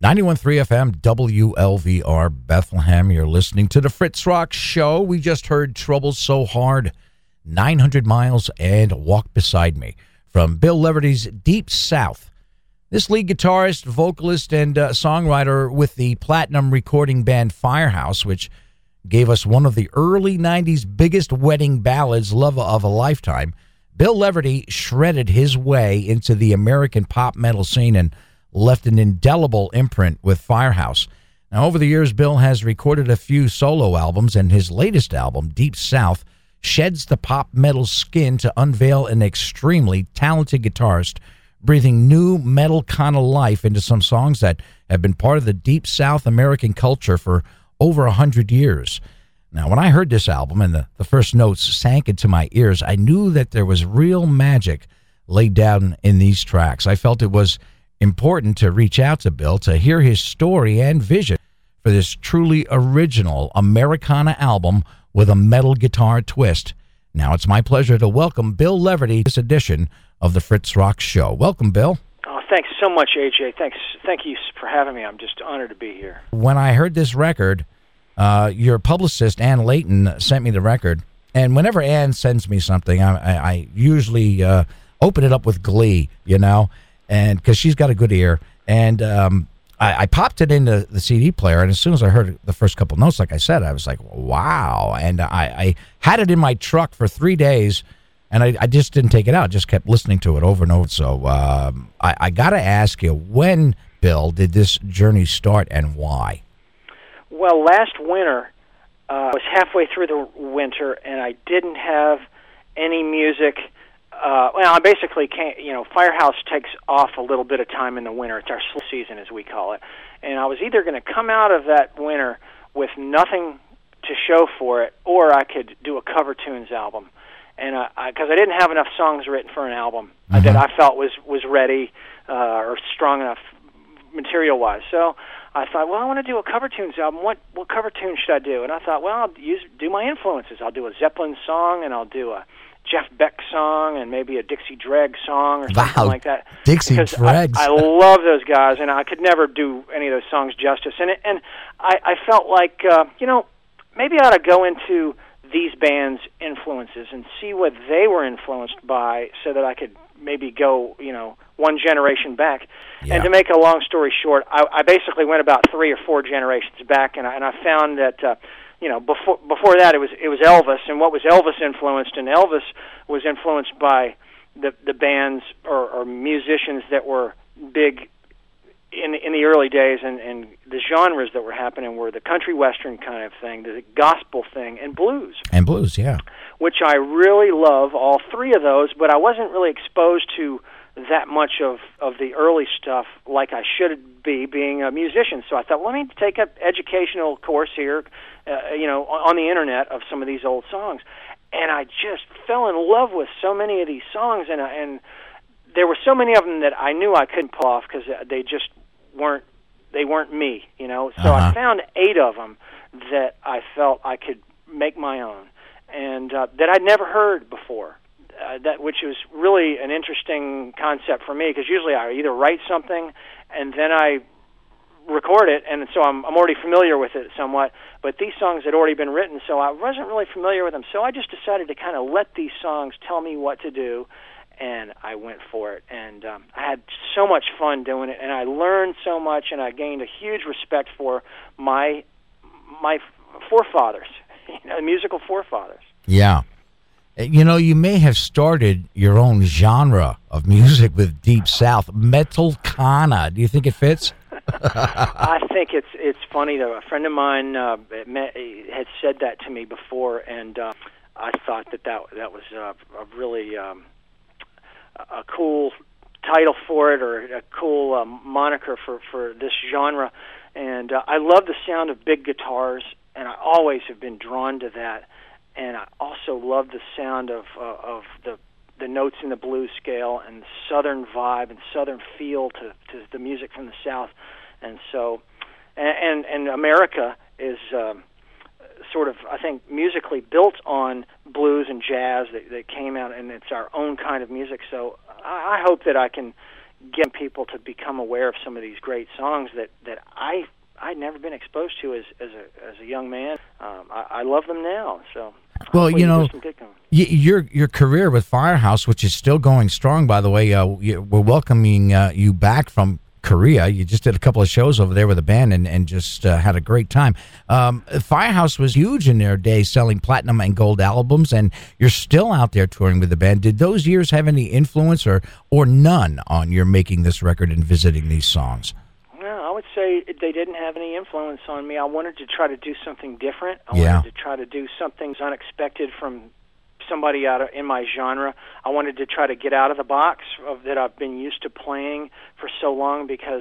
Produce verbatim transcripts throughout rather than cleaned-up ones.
ninety-one point three F M, W L V R, Bethlehem. You're listening to the Fritz Rock Show. We just heard Trouble So Hard, nine hundred miles, and Walk Beside Me from Bill Leverty's Deep South. This lead guitarist, vocalist, and uh, songwriter with the platinum recording band Firehouse, which gave us one of the early nineties biggest wedding ballads, Love of a Lifetime, Bill Leverty shredded his way into the American pop metal scene and left an indelible imprint with Firehouse. Now, over the years, Bill has recorded a few solo albums, and his latest album, Deep South, sheds the pop metal skin to unveil an extremely talented guitarist, breathing new metal kind of life into some songs that have been part of the Deep South American culture for over a hundred years. Now, when I heard this album and the, the first notes sank into my ears, I knew that there was real magic laid down in these tracks. I felt it was important to reach out to Bill to hear his story and vision for this truly original Americana album with a metal guitar twist. Now it's my pleasure to welcome Bill Leverty to this edition of the Fritz Rock Show. Welcome, Bill. Oh, thanks so much, A J. Thanks, thank you for having me. I'm just honored to be here. When I heard this record, uh, your publicist, Ann Layton, sent me the record. And whenever Ann sends me something, I, I, I usually uh, open it up with glee, you know, and because she's got a good ear. And um, I, I popped it into the C D player, and as soon as I heard the first couple notes, like I said, I was like, wow. And I, I had it in my truck for three days, and I, I just didn't take it out. Just kept listening to it over and over. So um, I, I got to ask you, when, Bill, did this journey start and why? Well, last winter, uh, I was halfway through the winter, and I didn't have any music. Uh, well, I basically can't, you know, Firehouse takes off a little bit of time in the winter. It's our slow season, as we call it. And I was either going to come out of that winter with nothing to show for it, or I could do a cover tunes album. And because I, I, I didn't have enough songs written for an album mm-hmm. that I felt was, was ready uh, or strong enough material-wise. So I thought, well, I want to do a cover tunes album. What what cover tune should I do? And I thought, well, I'll use do my influences. I'll do a Zeppelin song, and I'll do a Jeff Beck song, and maybe a Dixie Dregs song or something wow. like that. Dixie because Dregs. I, I love those guys, and I could never do any of those songs justice. And it, and I, I felt like, uh, you know, maybe I ought to go into these bands' influences and see what they were influenced by so that I could maybe go, you know, one generation back. Yeah. And to make a long story short, I, I basically went about three or four generations back, and I, and I found that, uh, you know, before before that it was it was Elvis, and what was Elvis influenced? And Elvis was influenced by the the bands or, or musicians that were big in in the early days, and, and the genres that were happening were the country western kind of thing, the gospel thing, and blues. And blues, yeah. Which I really love, all three of those, but I wasn't really exposed to that much of, of the early stuff like I should be, being a musician. So I thought, well, let me take an educational course here, uh, you know, on the internet of some of these old songs. And I just fell in love with so many of these songs, and and there were so many of them that I knew I couldn't pull off because they just weren't they weren't me, you know. So uh-huh. I found eight of them that I felt I could make my own, and uh, that I'd never heard before. Uh, that which was really an interesting concept for me, because usually I either write something and then I record it, and so I'm, I'm already familiar with it somewhat, but these songs had already been written, so I wasn't really familiar with them. So I just decided to kind of let these songs tell me what to do, and I went for it. And um, I had so much fun doing it, and I learned so much, and I gained a huge respect for my my forefathers, you know, musical forefathers. Yeah. You know, you may have started your own genre of music with Deep South, Metalcana. Do you think it fits? I think it's it's funny, though. A friend of mine uh, met, had said that to me before, and uh, I thought that that, that was uh, a really um, a cool title for it, or a cool um, moniker for, for this genre. And uh, I love the sound of big guitars, and I always have been drawn to that. And I also love the sound of uh, of the the notes in the blues scale and the southern vibe and southern feel to, to the music from the South. And so, and and, and America is um, sort of, I think, musically built on blues and jazz that, that came out, and it's our own kind of music. So I, I hope that I can getting people to become aware of some of these great songs that, that I I'd never been exposed to as as a as a young man. Um, I, I love them now. So well, you know, y- your your career with Firehouse, which is still going strong, by the way, uh, we're welcoming uh, you back from Korea. You just did a couple of shows over there with a band and, and just uh, had a great time. Um, Firehouse was huge in their day, selling platinum and gold albums, and you're still out there touring with the band. Did those years have any influence or, or none on your making this record and visiting these songs? No, I would say they didn't have any influence on me. I wanted to try to do something different. I yeah. wanted to try to do something unexpected from somebody out of, in my genre. I wanted to try to get out of the box of that I've been used to playing for so long, because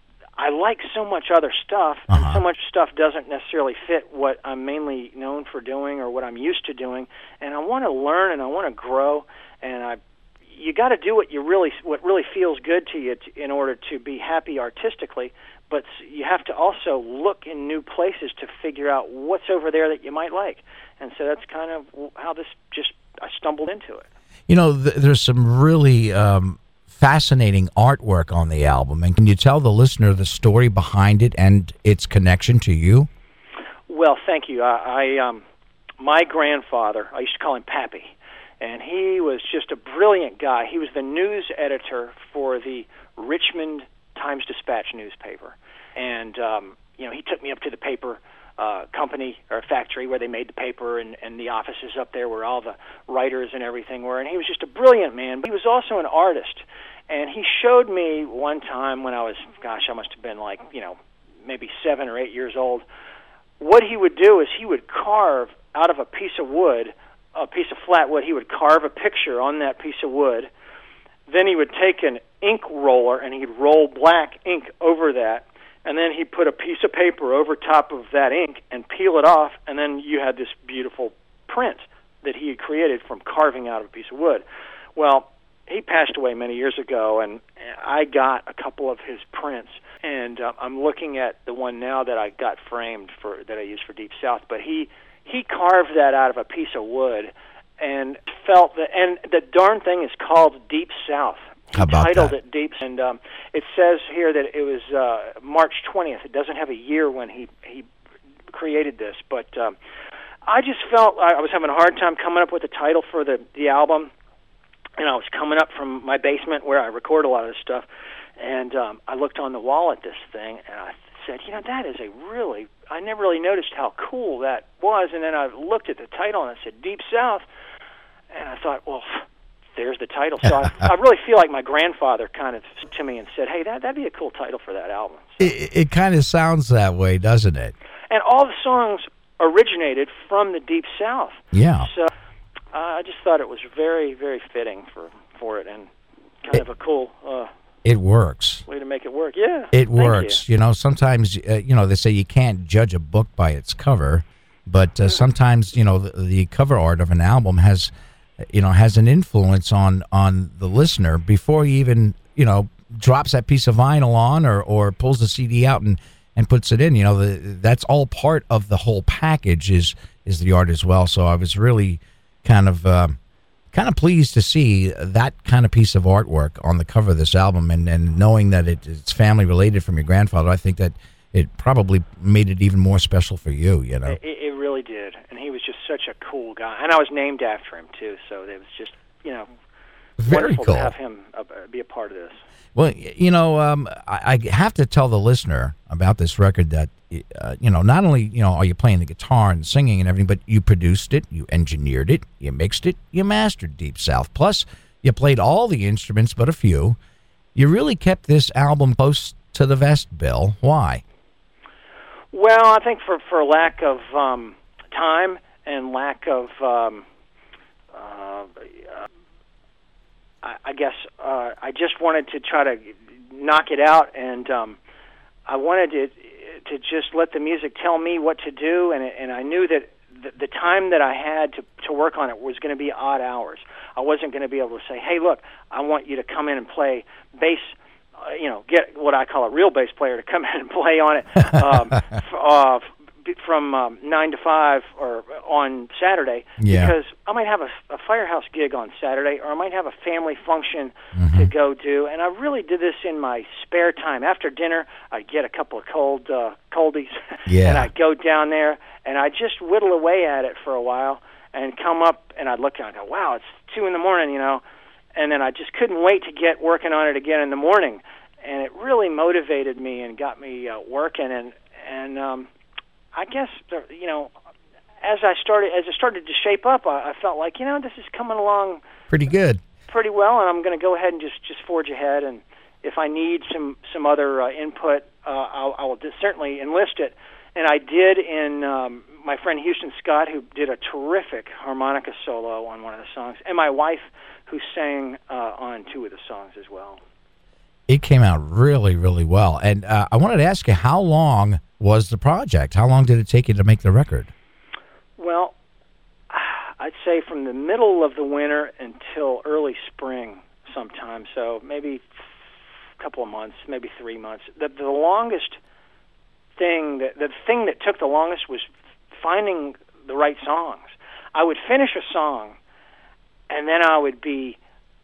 I like so much other stuff, uh-huh. and so much stuff doesn't necessarily fit what I'm mainly known for doing or what I'm used to doing. And I want to learn and I want to grow, and I you got to do what you really what really feels good to you to, in order to be happy artistically. But you have to also look in new places to figure out what's over there that you might like. And so that's kind of how this just, I stumbled into it. You know, th- there's some really um, fascinating artwork on the album. And can you tell the listener the story behind it and its connection to you? Well, thank you. I, I um, my grandfather, I used to call him Pappy, and he was just a brilliant guy. He was the news editor for the Richmond Times-Dispatch newspaper. And, um, you know, he took me up to the paper uh, company or factory where they made the paper, and, and the offices up there where all the writers and everything were. And he was just a brilliant man. But he was also an artist. And he showed me one time when I was, gosh, I must have been like, you know, maybe seven or eight years old. What he would do is he would carve out of a piece of wood, a piece of flat wood, he would carve a picture on that piece of wood. Then he would take an ink roller and he'd roll black ink over that, and then he'd put a piece of paper over top of that ink and peel it off, and then you had this beautiful print that he had created from carving out of a piece of wood. Well, he passed away many years ago, and I got a couple of his prints, and uh, I'm looking at the one now that I got framed for that I used for Deep South. But he he carved that out of a piece of wood, and felt that, and the darn thing is called Deep South. He How about titled that? it Deep, and um, it says here that it was uh, March twentieth. It doesn't have a year when he he created this, but um, I just felt I was having a hard time coming up with a title for the the album. And I was coming up from my basement where I record a lot of this stuff, and um, I looked on the wall at this thing, and I said, you know, that is a really, I never really noticed how cool that was. And then I looked at the title, and I said, Deep South, and I thought, well, there's the title. So I, I really feel like my grandfather kind of to me and said, hey, that, that'd be a cool title for that album. So, It, it kind of sounds that way, doesn't it? and all the songs originated from the Deep South. Yeah. So Uh, I just thought it was very, very fitting for, for it, and kind it, of a cool uh, it works. way to make it work. Yeah, it thank works. You. you know, sometimes uh, you know they say you can't judge a book by its cover, but uh, sometimes you know the, the cover art of an album has, you know, has an influence on on the listener before he even you know drops that piece of vinyl on or or pulls the C D out and, and puts it in. You know, the, that's all part of the whole package is is the art as well. So I was really kind of uh, kind of pleased to see that kind of piece of artwork on the cover of this album, and, and knowing that it, it's family related from your grandfather, I think that it probably made it even more special for you, you know. It, it really did, and he was just such a cool guy, and I was named after him too, so it was just, you know, very wonderful cool to have him uh, be a part of this. Well, you know, um, I, I have to tell the listener about this record that, uh, you know, not only, you know, are you playing the guitar and singing and everything, but you produced it, you engineered it, you mixed it, you mastered Deep South. Plus, you played all the instruments but a few. You really kept this album close to the vest, Bill. Why? Well, I think for, for lack of um, time and lack of, um, uh, I, I guess, uh, I just wanted to try to knock it out, and um, I wanted to to just let the music tell me what to do, and and I knew that the, the time that I had to to work on it was going to be odd hours. I wasn't going to be able to say, hey, look, I want you to come in and play bass. Uh, you know, get what I call a real bass player to come in and play on it um, f- uh, b- from um, nine to five or on Saturday, yeah. because I might have a, a firehouse gig on Saturday, or I might have a family function mm-hmm. to go do. And I really did this in my spare time. After dinner, I'd get a couple of cold uh, coldies, yeah. and I'd go down there, and I'd just whittle away at it for a while, and come up, and I'd look and I'd go, wow, it's two in the morning, you know. And then I just couldn't wait to get working on it again in the morning. And it really motivated me and got me uh, working. And, and um, I guess, you know, as I started as it started to shape up, I, I felt like, you know, this is coming along pretty good, pretty well, and I'm going to go ahead and just, just forge ahead. And if I need some some other uh, input, uh, I'll, I'll just certainly enlist it. And I did in um, my friend Houston Scott, who did a terrific harmonica solo on one of the songs, and my wife, who sang uh, on two of the songs as well. It came out really, really well. And uh, I wanted to ask you, how long was the project? How long did it take you to make the record? Well, I'd say from the middle of the winter until early spring sometime, so maybe a couple of months, maybe three months. The, the longest thing, that, the thing that took the longest was finding the right songs. I would finish a song, and then I would be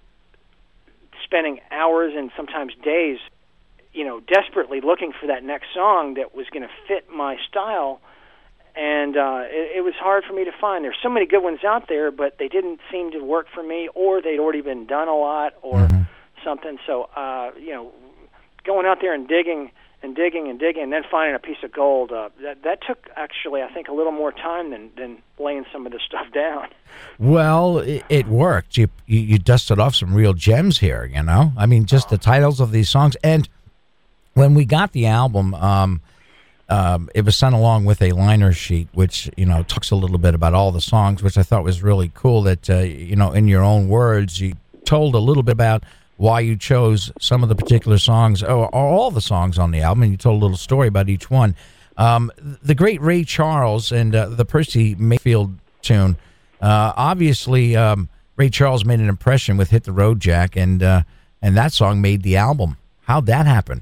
spending hours and sometimes days, you know, desperately looking for that next song that was going to fit my style. And uh, it, it was hard for me to find. There's so many good ones out there, but they didn't seem to work for me, or they'd already been done a lot, or mm-hmm. something. So, uh, you know, going out there and digging and digging and digging, and then finding a piece of gold, uh, that that took actually, I think, a little more time than, than laying some of this stuff down. Well, it, it worked. You, you you dusted off some real gems here, you know? I mean, just oh. the titles of these songs. And when we got the album, um, um, it was sent along with a liner sheet, which, you know, talks a little bit about all the songs, which I thought was really cool that, uh, you know, in your own words, you told a little bit about why you chose some of the particular songs, or, or all the songs on the album, and you told a little story about each one. Um, the great Ray Charles and uh, the Percy Mayfield tune, uh, obviously um, Ray Charles made an impression with Hit the Road Jack, and uh, and that song made the album. How'd that happen?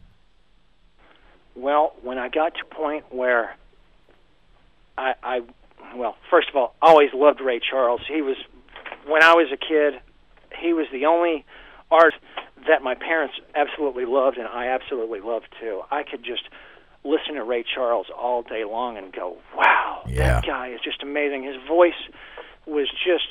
Well, when I got to a point where I, I, well, first of all, I always loved Ray Charles. He was, when I was a kid, he was the only artist that my parents absolutely loved, and I absolutely loved too. I could just listen to Ray Charles all day long and go, wow, yeah. that guy is just amazing. His voice was just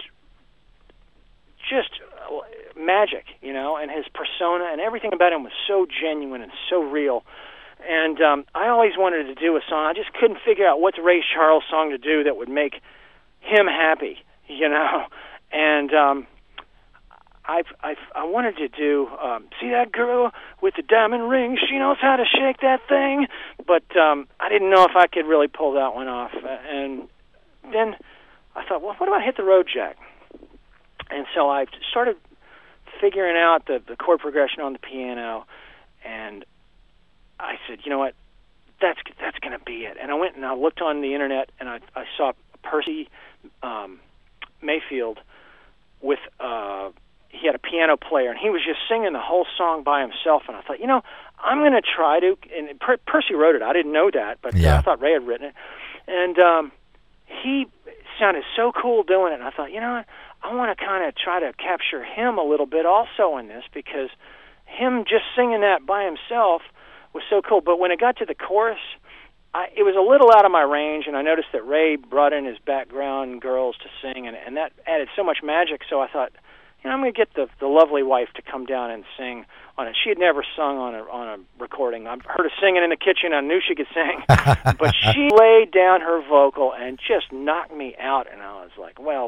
just magic, you know, and his persona and everything about him was so genuine and so real. And um, I always wanted to do a song. I just couldn't figure out what the Ray Charles song to do that would make him happy, you know. And um, I've, I've, I wanted to do, um, see that girl with the diamond ring? She knows how to shake that thing. But um, I didn't know if I could really pull that one off. And then I thought, well, what about Hit the Road Jack? And so I started figuring out the, the chord progression on the piano, and I said, you know what, that's that's going to be it. And I went and I looked on the internet, and I, I saw Percy um, Mayfield with, uh, he had a piano player, and he was just singing the whole song by himself. And I thought, you know, I'm going to try to, and per- Percy wrote it. I didn't know that, but yeah. uh, I thought Ray had written it. And um, he sounded so cool doing it, and I thought, you know what, I want to kind of try to capture him a little bit also in this, because him just singing that by himself was so cool. But when it got to the chorus, I, it was a little out of my range, and I noticed that Ray brought in his background girls to sing, and, and that added so much magic. So I thought, you know, I'm going to get the, the lovely wife to come down and sing on it. She had never sung on a on a recording. I've heard her singing in the kitchen. I knew she could sing, but she laid down her vocal and just knocked me out. And I was like, well,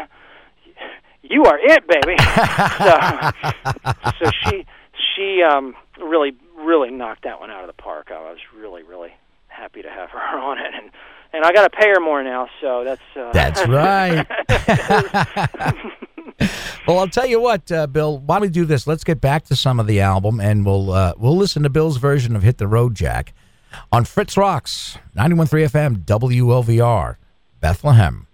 you are it, baby. so, so she she um, really really knocked that one out of the park. I was really really happy to have her on it, and and I got to pay her more now. So that's uh, that's right. Well, I'll tell you what, uh, Bill, why don't we do this? Let's get back to some of the album, and we'll uh, we'll listen to Bill's version of Hit the Road Jack on Fritz Rocks, ninety-one point three F M, W L V R, Bethlehem.